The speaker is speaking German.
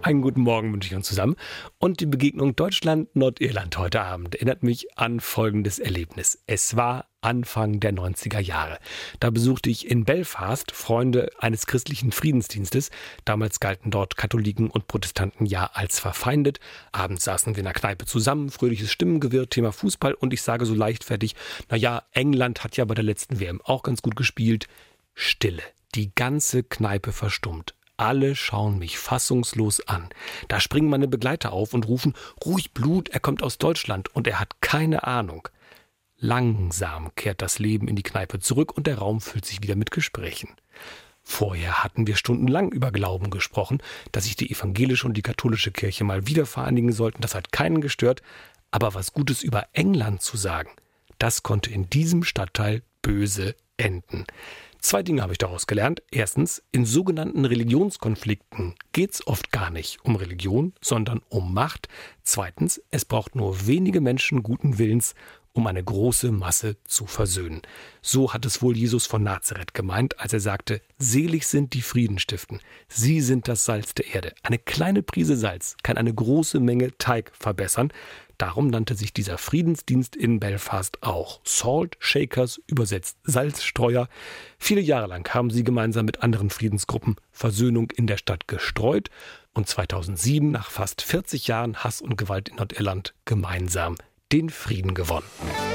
Einen guten Morgen wünsche ich uns zusammen. Und die Begegnung Deutschland-Nordirland heute Abend erinnert mich an folgendes Erlebnis. Es war Anfang der 90er Jahre. Da besuchte ich in Belfast Freunde eines christlichen Friedensdienstes. Damals galten dort Katholiken und Protestanten ja als verfeindet. Abends saßen wir in der Kneipe zusammen, fröhliches Stimmengewirr, Thema Fußball. Und ich sage so leichtfertig, England hat ja bei der letzten WM auch ganz gut gespielt. Stille. Die ganze Kneipe verstummt. Alle schauen mich fassungslos an. Da springen meine Begleiter auf und rufen, ruhig Blut, er kommt aus Deutschland und er hat keine Ahnung. Langsam kehrt das Leben in die Kneipe zurück und der Raum füllt sich wieder mit Gesprächen. Vorher hatten wir stundenlang über Glauben gesprochen, dass sich die evangelische und die katholische Kirche mal wieder vereinigen sollten, das hat keinen gestört. Aber was Gutes über England zu sagen, das konnte in diesem Stadtteil böse enden. 2 Dinge habe ich daraus gelernt. Erstens, in sogenannten Religionskonflikten geht es oft gar nicht um Religion, sondern um Macht. Zweitens, es braucht nur wenige Menschen guten Willens, um eine große Masse zu versöhnen. So hat es wohl Jesus von Nazareth gemeint, als er sagte, selig sind die Frieden stiften. Sie sind das Salz der Erde. Eine kleine Prise Salz kann eine große Menge Teig verbessern. Darum nannte sich dieser Friedensdienst in Belfast auch Salt Shakers, übersetzt Salzstreuer. Viele Jahre lang haben sie gemeinsam mit anderen Friedensgruppen Versöhnung in der Stadt gestreut und 2007, nach fast 40 Jahren Hass und Gewalt in Nordirland, gemeinsam den Frieden gewonnen.